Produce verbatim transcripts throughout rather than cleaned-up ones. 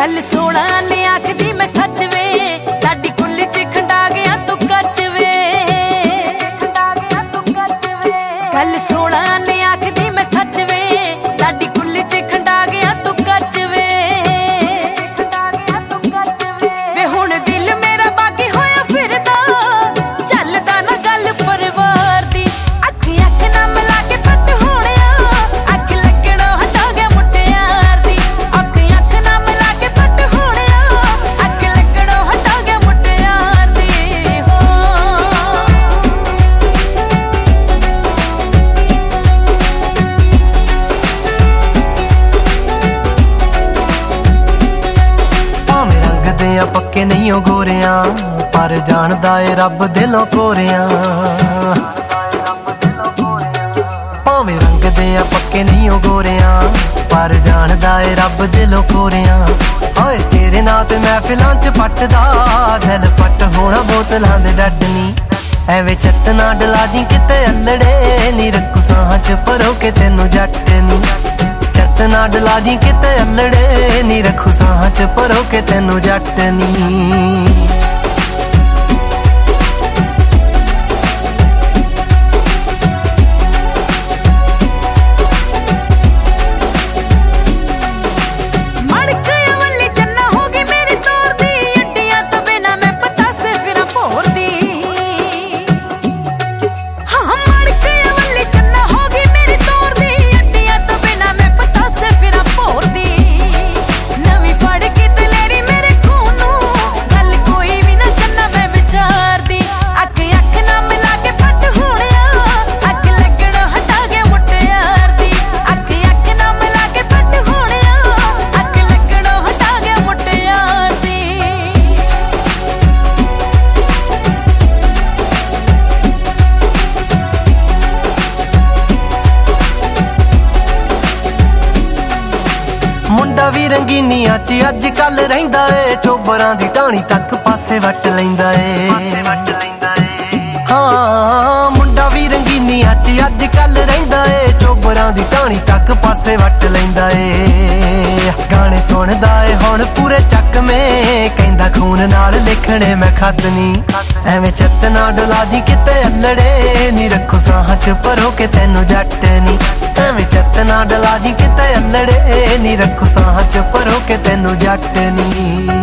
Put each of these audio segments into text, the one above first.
गल सोना ने आखदी मैं सच वे साडी कुल्ली च खंडा गया तू कच वे गल सोना ने आखदी मैं सच वे साडी कुल्ली च खंडा गया तू कच वे वे हुण दिल मेरा बाकी होया फिरदा चलदा ना गल परिवार दी अख अख ना मिला के पट होणिया अख लगणो हटा गया मुटियार दी अख अख ना मिला के पट होणिया अख लगणो हटा गया मुटियार दी हो भावें रंग दे आ पक्के नहीं हो गोरियां पर जानदा ए रब दिलों कोरियां भावें रंग दे आ पक्के नहीं हो गोरियां पर जानदा ए रब दिलों कोरियां होए तेरे नाल ते महफिलां च पटदा दिल पट होना बोतलां दे डडनी एवे चत ना डला जी किते अल्लड़े नी रखू साह च परो के तेनू जट नी चत ना डला जी किते अल्लड़े नी रखू साह च परो के तेनू जट नी मुंडा भी रंगीनिया च अज कल रहिंदा ए चोबरां दी ढाणी तक पासे वट लैंदा ए हाँ मुंडा भी रंगीनिया च अज कल रहिंदा ए चोबरां दी ढाणी तक पासे वट लैंदा ए गाने सुनदा ए हुण पूरे चक में कहंदा खून नाल लिखणे मैं खत नी एवें चत ना डला जी किते अल्लड़े नी रखो साह च परो के तेनू जट नी एवें चत ना डला जी किते अल्लड़े नी रखो साह च परो के तेनू जट नी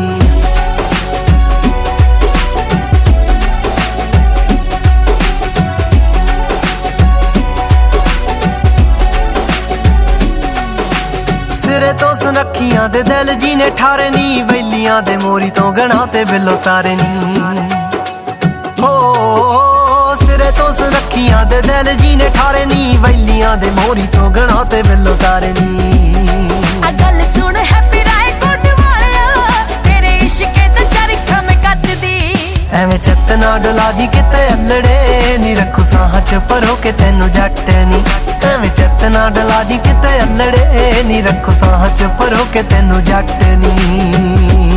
सिरे तो सुनखियां दे दिल जी ने ठारे नी वैलियां दे मोरी तो गणा ते बिलो तारे नी हो सिरे तो सुनखियां दे दिल जी ने ठारे नी वैलियां दे मोरी तो गणा ते बिलो तारे नी आ गल सुन हैप्पी राय कोट वालिया तेरे इश्क ते चरखा में कट दी एवें चत ना डला जी किते अल्लड़े नी रखू साह च परो के तेनू जट नी एवें चत ना डला जी किते अल्लड़े नी रखो साह च परो के तेनू जट नी।